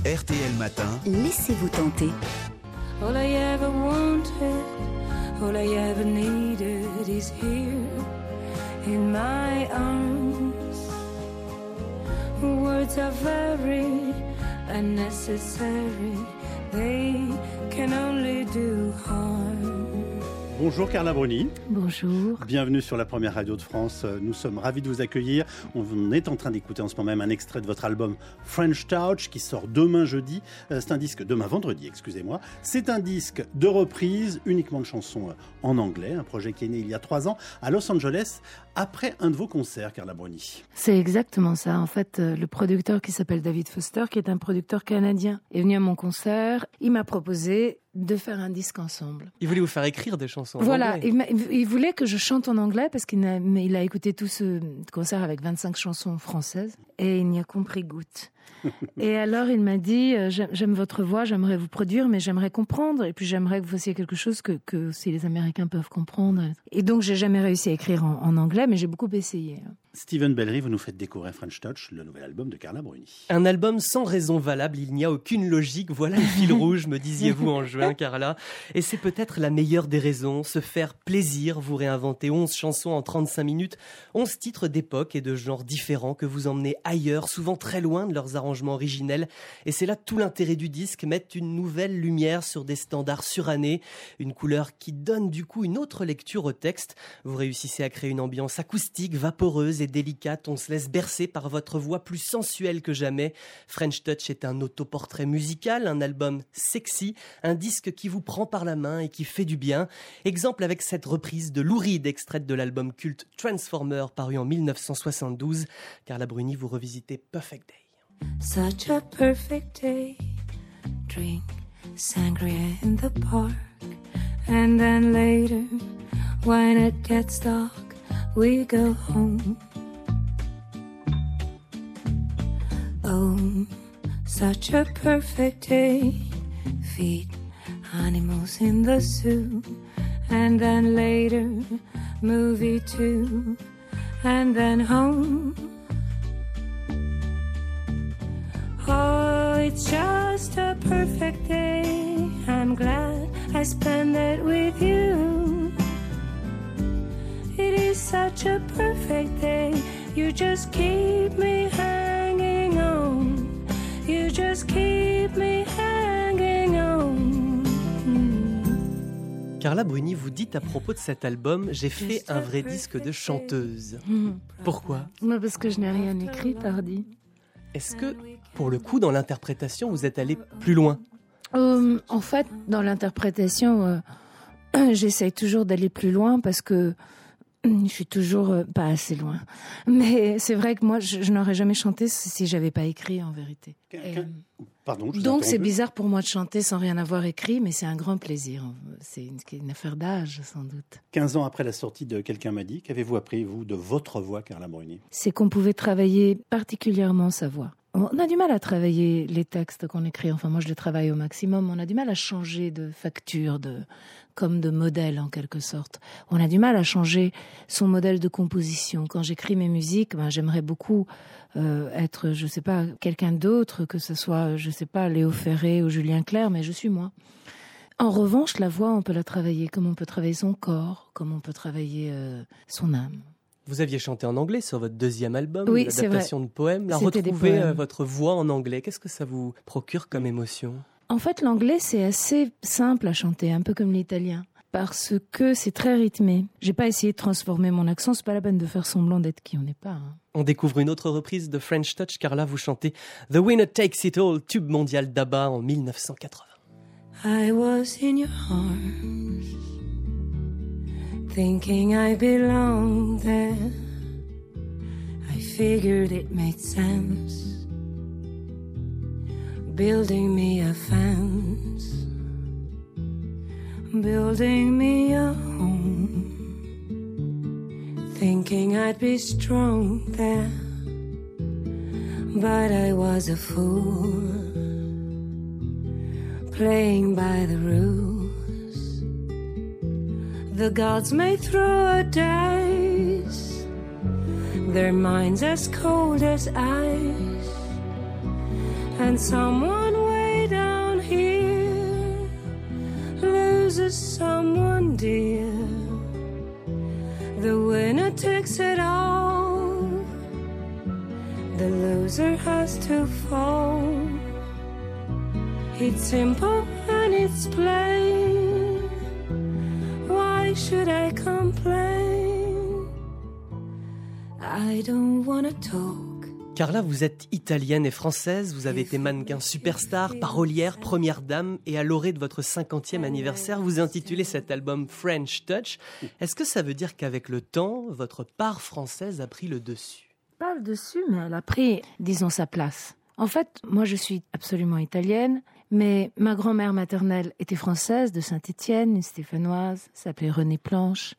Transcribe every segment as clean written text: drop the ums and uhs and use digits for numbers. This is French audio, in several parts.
RTL Matin. Laissez-vous tenter. All I ever wanted, all I ever needed is here in my arms. Words are very unnecessary, they can only do harm. Bonjour Carla Bruni. Bonjour. Bienvenue sur la première radio de France. Nous sommes ravis de vous accueillir. On est en train d'écouter en ce moment même un extrait de votre album French Touch qui sort demain vendredi, excusez-moi. C'est un disque de reprise, uniquement de chansons en anglais, un projet qui est né il y a 3 ans à Los Angeles après un de vos concerts, Carla Bruni. C'est exactement ça. En fait, le producteur qui s'appelle David Foster, qui est un producteur canadien, est venu à mon concert. Il m'a proposé de faire un disque ensemble. Il voulait vous faire écrire des chansons en voilà, anglais. Il voulait que je chante en anglais parce qu'il a écouté tout ce concert avec 25 chansons françaises et il n'y a compris goutte. Et alors il m'a dit j'aime votre voix, j'aimerais vous produire, mais j'aimerais comprendre, et puis j'aimerais que vous fassiez quelque chose que si les Américains peuvent comprendre. Et donc j'ai jamais réussi à écrire en anglais, mais j'ai beaucoup essayé. Steven Bellery, vous nous faites découvrir French Touch, le nouvel album de Carla Bruni. Un album sans raison valable, il n'y a aucune logique, voilà le fil rouge, me disiez-vous en juin, Carla. Et c'est peut-être la meilleure des raisons, se faire plaisir, vous réinventez 11 chansons en 35 minutes, 11 titres d'époque et de genres différents que vous emmenez ailleurs, souvent très loin de leurs arrangements originels. Et c'est là tout l'intérêt du disque, mettre une nouvelle lumière sur des standards surannés, une couleur qui donne du coup une autre lecture au texte. Vous réussissez à créer une ambiance acoustique, vaporeuse et délicate, on se laisse bercer par votre voix plus sensuelle que jamais. French Touch est un autoportrait musical, un album sexy, un disque qui vous prend par la main et qui fait du bien. Exemple avec cette reprise de Lou Reed, extraite de l'album culte Transformer, paru en 1972. Carla Bruni, vous revisitez Perfect Day. Such a perfect day. Drink sangria in the park. And then later, when it gets dark, we go home. Oh, such a perfect day. Feed animals in the zoo. And then later, movie too. And then home. Oh, it's just a perfect day. I'm glad I spent it with you. It is such a perfect day. You just keep me hanging on. You just keep me hanging on. Carla Bruni, vous dites à propos de cet album, j'ai fait un vrai disque de chanteuse. Pourquoi ? Parce que je n'ai rien écrit, pardi. Est-ce que, pour le coup, dans l'interprétation, vous êtes allé plus loin ? En fait, dans l'interprétation, j'essaye toujours d'aller plus loin parce que je suis toujours pas assez loin. Mais c'est vrai que moi, je n'aurais jamais chanté si j'avais pas écrit, en vérité. Pardon, donc c'est bizarre pour moi de chanter sans rien avoir écrit, mais c'est un grand plaisir. C'est une affaire d'âge, sans doute. 15 ans après la sortie de Quelqu'un m'a dit, qu'avez-vous appris, vous, de votre voix, Carla Bruni ? C'est qu'on pouvait travailler particulièrement sa voix. On a du mal à travailler les textes qu'on écrit. Enfin, moi, je les travaille au maximum. On a du mal à changer de facture, comme de modèle, en quelque sorte. On a du mal à changer son modèle de composition. Quand j'écris mes musiques, j'aimerais beaucoup être, je sais pas, quelqu'un d'autre, que ce soit, je sais pas, Léo Ferré ou Julien Clerc, mais je suis moi. En revanche, la voix, on peut la travailler comme on peut travailler son corps, comme on peut travailler son âme. Vous aviez chanté en anglais sur votre deuxième album, oui, l'adaptation de poèmes. Là, retrouver votre voix en anglais, qu'est-ce que ça vous procure comme émotion ? En fait, l'anglais, c'est assez simple à chanter, un peu comme l'italien, parce que c'est très rythmé. J'ai pas essayé de transformer mon accent, c'est pas la peine de faire semblant d'être qui on n'est pas. On découvre une autre reprise de French Touch, car là, vous chantez The Winner Takes It All, tube mondial d'ABBA en 1980. I was in your arms, thinking I belonged there. I figured it made sense, building me a fence, building me a home, thinking I'd be strong there, but I was a fool, playing by the rules. The gods may throw a dice, their minds as cold as ice, and someone way down here loses someone dear. The winner takes it all, the loser has to fall. It's simple and it's plain. Why should I complain? I don't wanna talk. Carla, vous êtes italienne et française, vous avez été mannequin superstar, parolière, première dame, et à l'orée de votre 50e anniversaire, vous intitulez cet album French Touch. Est-ce que ça veut dire qu'avec le temps, votre part française a pris le dessus? Pas le dessus, mais elle a pris, disons, sa place. En fait, moi je suis absolument italienne, mais ma grand-mère maternelle était française, de Saint-Étienne, une stéphanoise, s'appelait Renée Planche.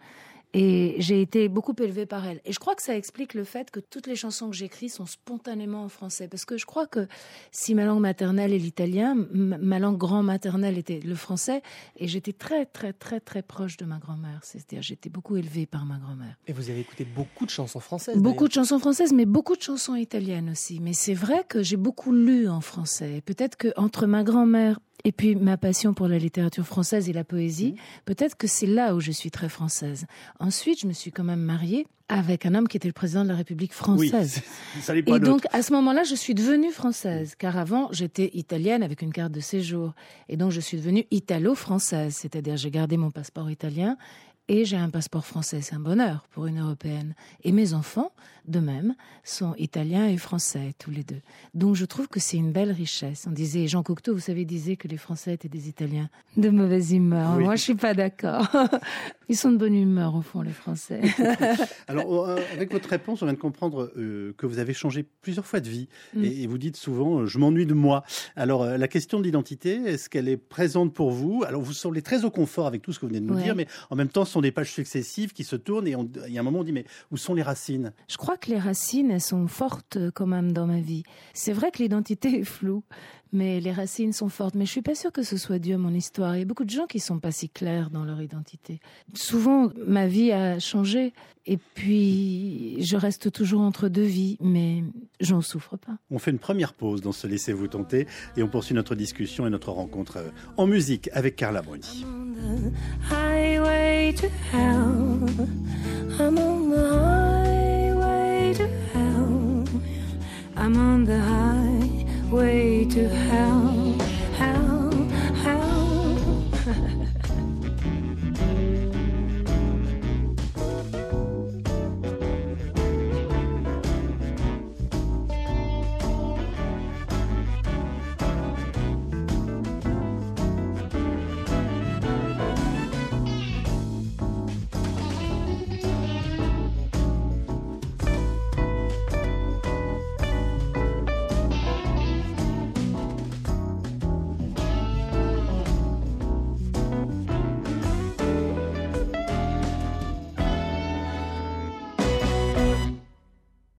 Et j'ai été beaucoup élevée par elle. Et je crois que ça explique le fait que toutes les chansons que j'écris sont spontanément en français. Parce que je crois que si ma langue maternelle est l'italien, ma langue grand-maternelle était le français. Et j'étais très, très, très, très proche de ma grand-mère. C'est-à-dire, j'étais beaucoup élevée par ma grand-mère. Et vous avez écouté beaucoup de chansons françaises. Beaucoup de chansons françaises, mais beaucoup de chansons italiennes aussi. Mais c'est vrai que j'ai beaucoup lu en français. Peut-être qu'entre ma grand-mère et puis ma passion pour la littérature française et la poésie, peut-être que c'est là où je suis très française. Ensuite, je me suis quand même mariée avec un homme qui était le président de la République française. Oui, ça n'est pas et donc, à ce moment-là, je suis devenue française, car avant, j'étais italienne avec une carte de séjour. Et donc, je suis devenue italo-française, c'est-à-dire j'ai gardé mon passeport italien et j'ai un passeport français. C'est un bonheur pour une Européenne. Et mes enfants, de même, sont italiens et français, tous les deux. Donc je trouve que c'est une belle richesse. On disait, Jean Cocteau, vous savez, disait que les Français étaient des Italiens de mauvaise humeur. Oui. Moi, je suis pas d'accord. Ils sont de bonne humeur, au fond, les Français. Alors, avec votre réponse, on vient de comprendre que vous avez changé plusieurs fois de vie. Et vous dites souvent, je m'ennuie de moi. Alors, la question de l'identité, est-ce qu'elle est présente pour vous? Alors, vous semblez très au confort avec tout ce que vous venez de nous dire, mais en même temps, ce sont des pages successives qui se tournent et il y a un moment, on dit, mais où sont les racines? Je crois que les racines, elles sont fortes quand même dans ma vie. C'est vrai que l'identité est floue, mais les racines sont fortes. Mais je suis pas sûre que ce soit dû à mon histoire. Il y a beaucoup de gens qui sont pas si clairs dans leur identité. Souvent, ma vie a changé et puis je reste toujours entre deux vies, mais j'en souffre pas. On fait une première pause dans ce Laissez-vous tenter et on poursuit notre discussion et notre rencontre en musique avec Carla Bruni. I'm on the highway to hell.